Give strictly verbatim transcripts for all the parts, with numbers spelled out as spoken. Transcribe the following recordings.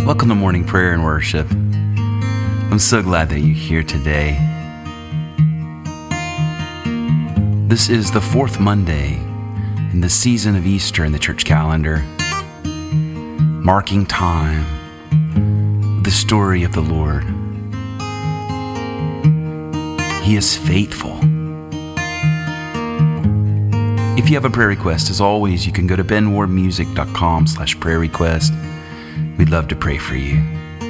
Welcome to morning prayer and worship. I'm so glad that you're here today. This is the fourth Monday in the season of Easter in the church calendar, marking time with the story of the Lord. He is faithful. If you have a prayer request, as always, you can go to ben ward music dot com slash prayer request. We'd love to pray for you.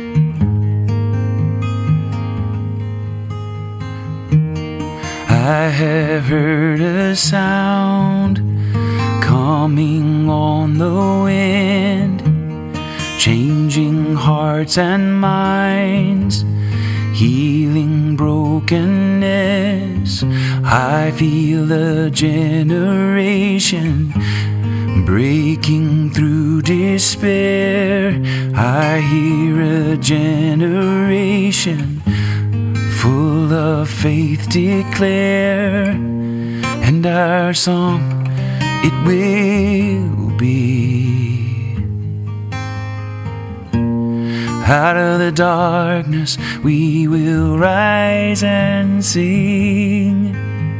I have heard a sound coming on the wind, changing hearts and minds, healing brokenness. I feel a generation breaking through despair. I hear a generation full of faith declare, and our song it will be. Out of the darkness we will rise and sing.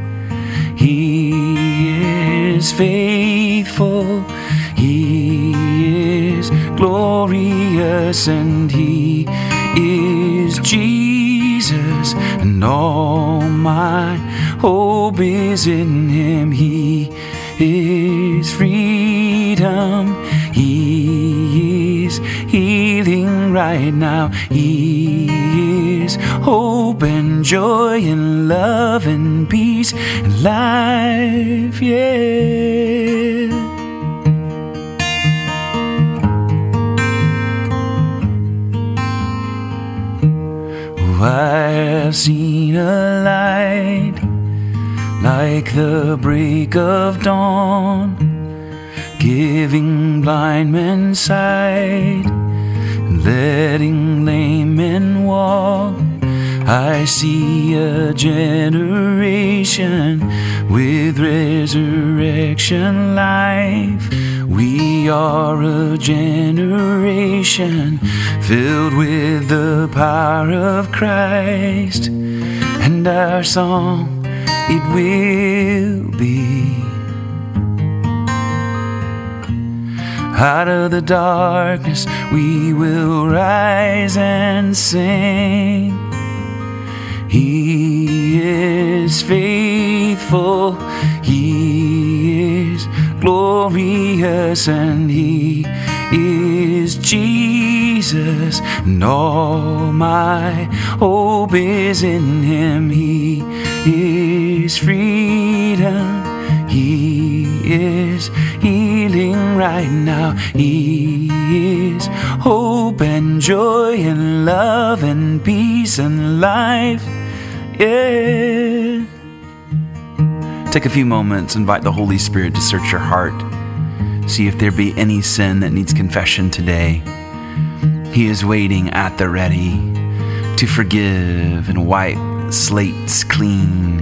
He is faithful, He is glorious, and He is Jesus, and all my hope is in Him. He is freedom, He is healing right now. He is hope and joy and love and peace and life, yeah. Oh, I have seen a light like the break of dawn, giving blind men sight, letting lame men walk. I see a generation with resurrection life. We are a generation filled with the power of Christ, and our song it will be. Out of the darkness we will rise and sing. He is faithful, He is glorious, and He is Jesus, and all my hope is in Him. He is freedom, He is healing right now. He is hope and joy and love and peace and life, yeah. Take a few moments, invite the Holy Spirit to search your heart. See if there be any sin that needs confession today. He is waiting at the ready to forgive and wipe slates clean.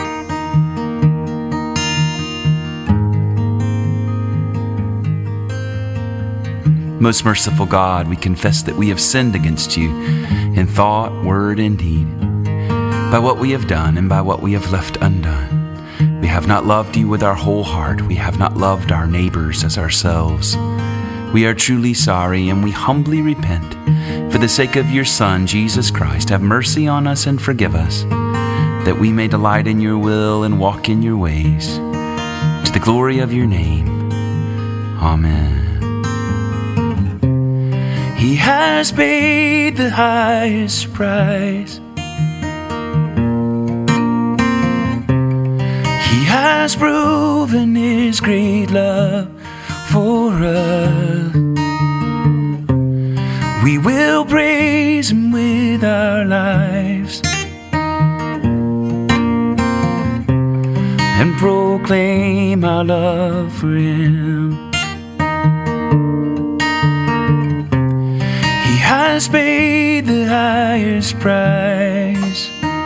Most merciful God, we confess that we have sinned against you in thought, word, and deed, by what we have done and by what we have left undone. We have not loved you with our whole heart. We have not loved our neighbors as ourselves. We are truly sorry, and we humbly repent. For the sake of your Son, Jesus Christ, have mercy on us and forgive us, that we may delight in your will and walk in your ways, to the glory of your name. Amen. He has paid the highest price. He has proven His great love for us. We will praise Him with our lives and proclaim our love for Him. He has paid the highest price.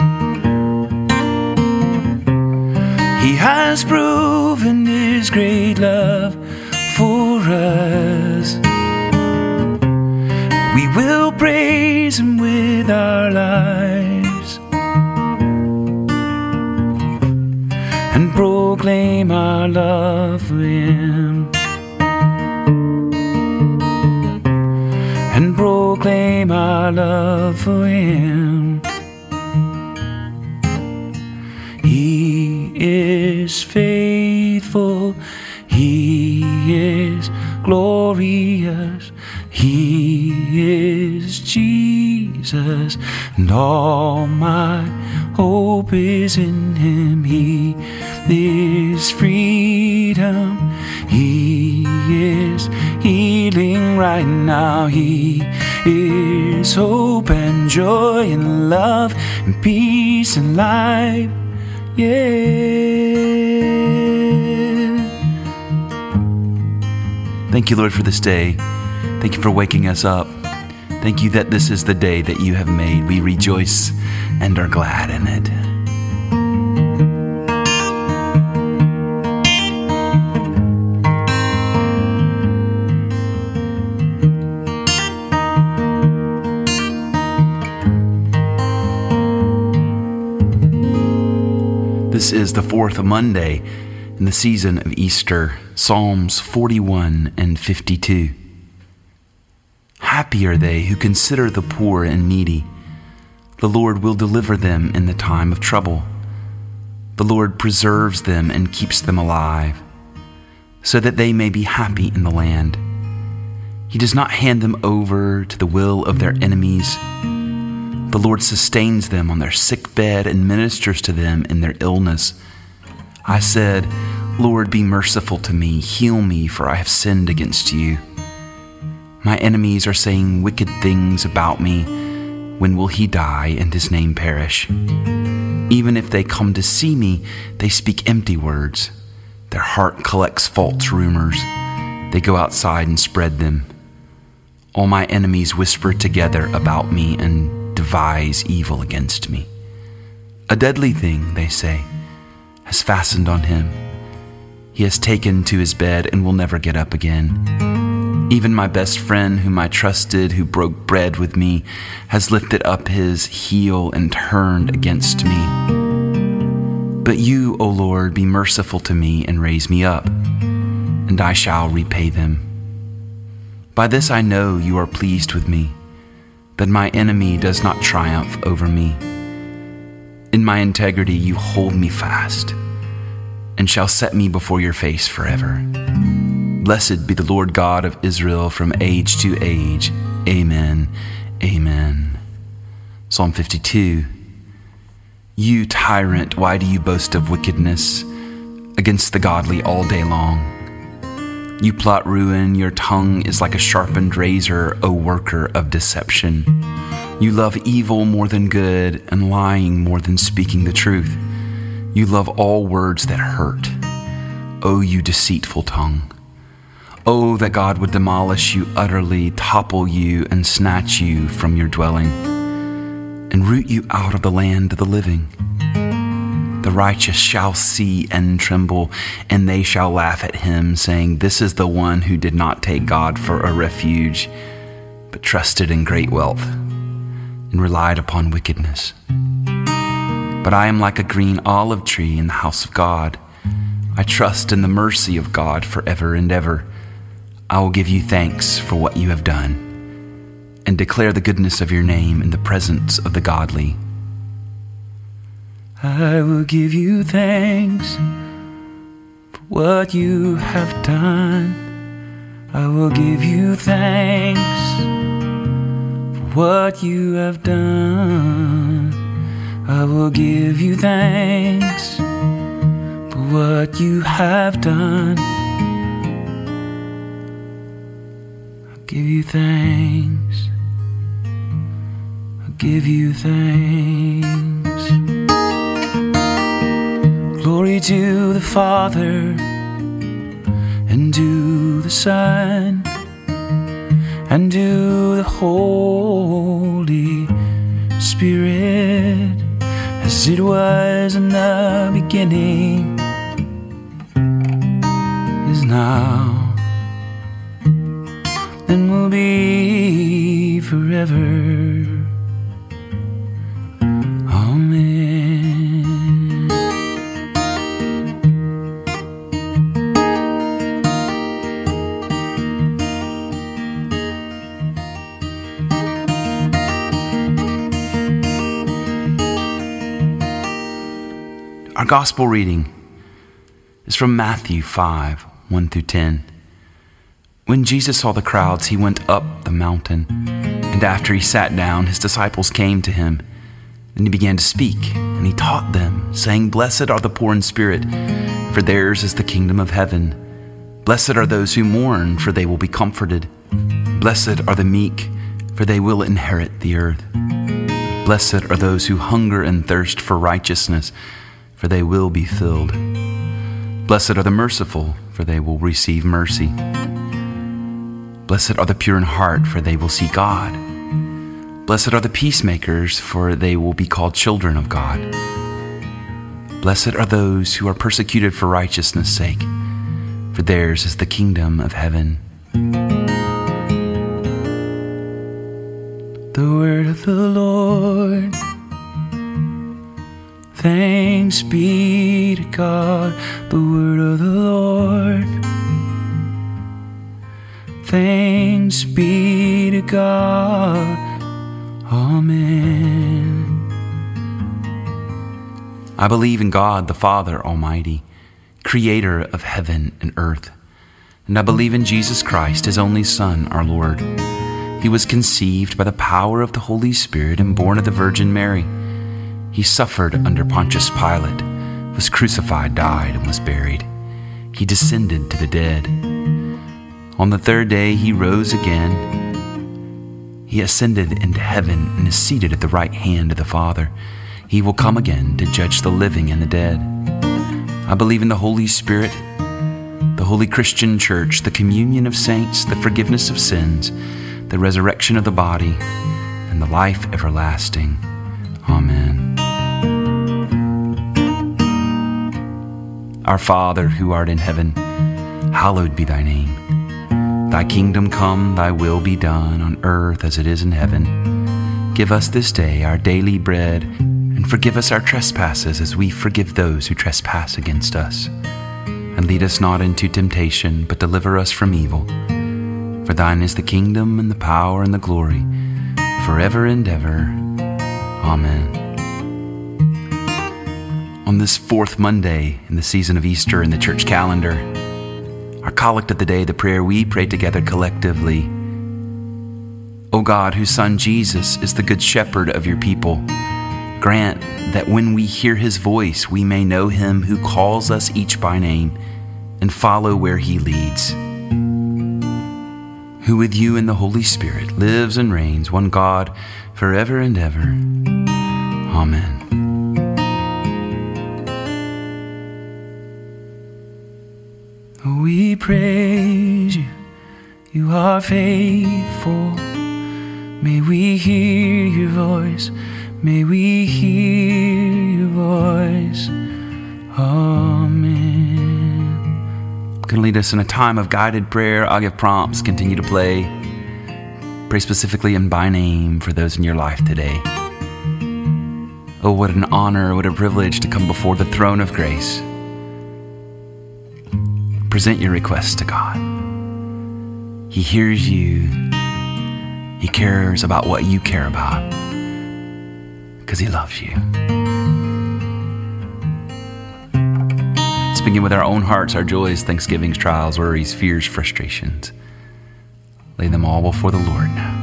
He has proven His great love for us. We will praise Him with our lives and proclaim our love for Him, and proclaim our love for Him. He is faithful, He is glorious, He is Jesus, and all my hope is in Him. He is freedom, He is healing right now. He is hope and joy and love and peace and life. Yeah. Thank you, Lord, for this day. Thank you for waking us up. Thank you that this is the day that you have made. We rejoice and are glad in it. This is the fourth Monday in the season of Easter, Psalms forty-one and fifty-two. Happy are they who consider the poor and needy. The Lord will deliver them in the time of trouble. The Lord preserves them and keeps them alive, so that they may be happy in the land. He does not hand them over to the will of their enemies. The Lord sustains them on their sick bed and ministers to them in their illness. I said, Lord, be merciful to me, heal me, for I have sinned against you. My enemies are saying wicked things about me. When will he die and his name perish? Even if they come to see me, they speak empty words. Their heart collects false rumors. They go outside and spread them. All my enemies whisper together about me and devise evil against me. A deadly thing, they say, has fastened on him. He has taken to his bed and will never get up again. Even my best friend, whom I trusted, who broke bread with me, has lifted up his heel and turned against me. But you, O Lord, be merciful to me and raise me up, and I shall repay them. By this I know you are pleased with me, that my enemy does not triumph over me. In my integrity you hold me fast, and shall set me before your face forever. Blessed be the Lord God of Israel from age to age. Amen. Amen. Psalm fifty-two. You tyrant, why do you boast of wickedness against the godly all day long? You plot ruin, your tongue is like a sharpened razor, O worker of deception. You love evil more than good, and lying more than speaking the truth. You love all words that hurt. O you deceitful tongue. Oh, that God would demolish you utterly, topple you, and snatch you from your dwelling, and root you out of the land of the living. The righteous shall see and tremble, and they shall laugh at him, saying, This is the one who did not take God for a refuge, but trusted in great wealth, and relied upon wickedness. But I am like a green olive tree in the house of God. I trust in the mercy of God forever and ever. I will give you thanks for what you have done, and declare the goodness of your name in the presence of the godly. I will give you thanks for what you have done. I will give you thanks for what you have done. I will give you thanks for what you have done. I'll give you thanks. I'll give you thanks. Glory to the Father, and to the Son, and to the Holy Spirit, as it was in the beginning, is now, and will be forever. Our gospel reading is from Matthew five, one through ten. When Jesus saw the crowds, he went up the mountain, and after he sat down, his disciples came to him. Then he began to speak, and he taught them, saying, "Blessed are the poor in spirit, for theirs is the kingdom of heaven. Blessed are those who mourn, for they will be comforted. Blessed are the meek, for they will inherit the earth. Blessed are those who hunger and thirst for righteousness, for they will be filled. Blessed are the merciful, for they will receive mercy. Blessed are the pure in heart, for they will see God. Blessed are the peacemakers, for they will be called children of God. Blessed are those who are persecuted for righteousness' sake, for theirs is the kingdom of heaven." The word of the Lord. Thanks be to God, the word of the Lord. Thanks be to God. Amen. I believe in God, the Father Almighty, creator of heaven and earth. And I believe in Jesus Christ, his only Son, our Lord. He was conceived by the power of the Holy Spirit and born of the Virgin Mary. He suffered under Pontius Pilate, was crucified, died, and was buried. He descended to the dead. On the third day he rose again. He ascended into heaven and is seated at the right hand of the Father. He will come again to judge the living and the dead. I believe in the Holy Spirit, the holy Christian church, the communion of saints, the forgiveness of sins, the resurrection of the body, and the life everlasting. Amen. Our Father, who art in heaven, hallowed be thy name. Thy kingdom come, thy will be done on earth as it is in heaven. Give us this day our daily bread, and forgive us our trespasses as we forgive those who trespass against us. And lead us not into temptation, but deliver us from evil. For thine is the kingdom and the power and the glory, forever and ever. Amen. On this fourth Monday in the season of Easter in the church calendar, our collect of the day, the prayer we pray together collectively. O God, whose Son Jesus is the good shepherd of your people, grant that when we hear his voice, we may know him who calls us each by name and follow where he leads. Who with you and the Holy Spirit lives and reigns, one God, forever and ever. Amen. We praise you, you are faithful. May we hear your voice, may we hear your voice. Amen. I'm going to lead us in a time of guided prayer. I'll give prompts, continue to play. Pray specifically and by name for those in your life today. Oh, what an honor, what a privilege to come before the throne of grace. Present your requests to God. He hears you. He cares about what you care about because he loves you. Let's begin with our own hearts, our joys, thanksgivings, trials, worries, fears, frustrations. Lay them all before the Lord now.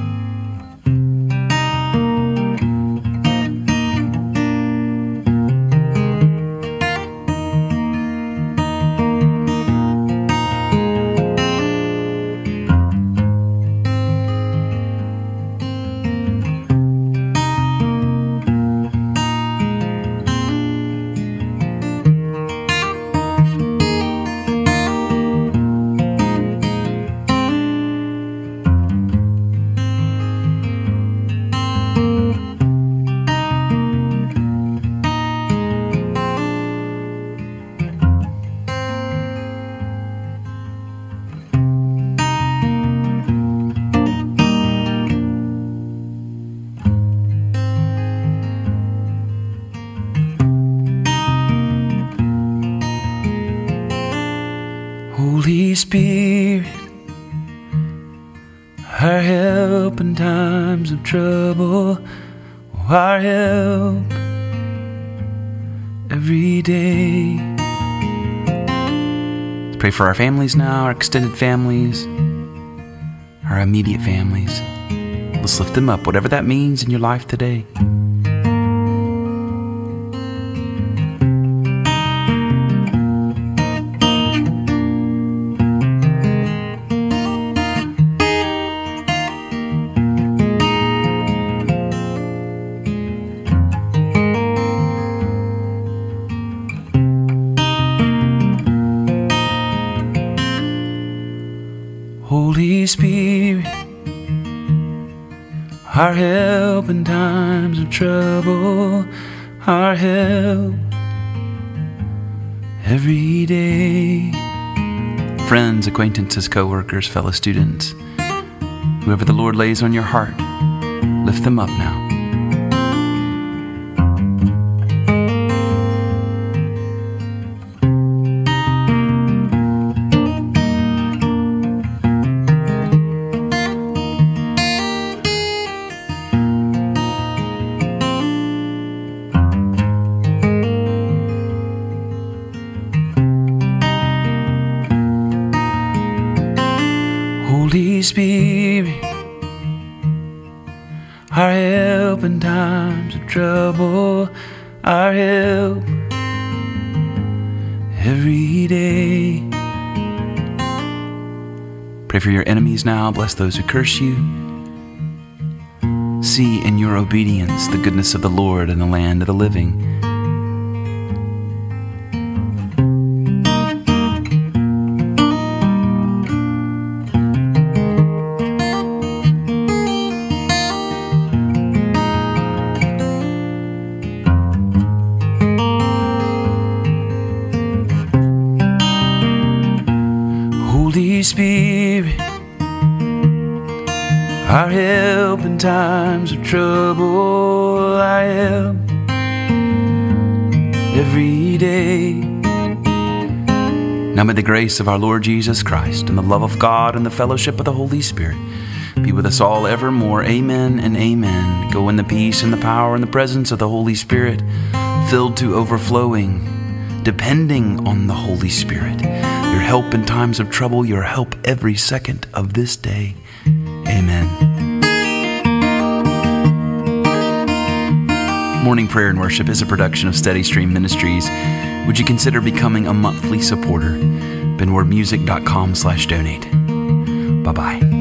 Holy Spirit, our help in times of trouble, our help every day. Let's pray for our families now, our extended families, our immediate families. Let's lift them up, whatever that means in your life today. Holy Spirit, our help in times of trouble, our help every day. Friends, acquaintances, co-workers, fellow students, whoever the Lord lays on your heart, lift them up now. Holy Spirit, our help in times of trouble, our help every day. Pray for your enemies now. Bless those who curse you. See in your obedience the goodness of the Lord in the land of the living. Holy Spirit, our help in times of trouble, our help every day. Now may the grace of our Lord Jesus Christ and the love of God and the fellowship of the Holy Spirit be with us all evermore. Amen and amen. Go in the peace and the power and the presence of the Holy Spirit, filled to overflowing, depending on the Holy Spirit. Your help in times of trouble, your help every second of this day. Amen. Morning Prayer and Worship is a production of Steady Stream Ministries. Would you consider becoming a monthly supporter? benwardmusic dot com slash donate. Bye-bye.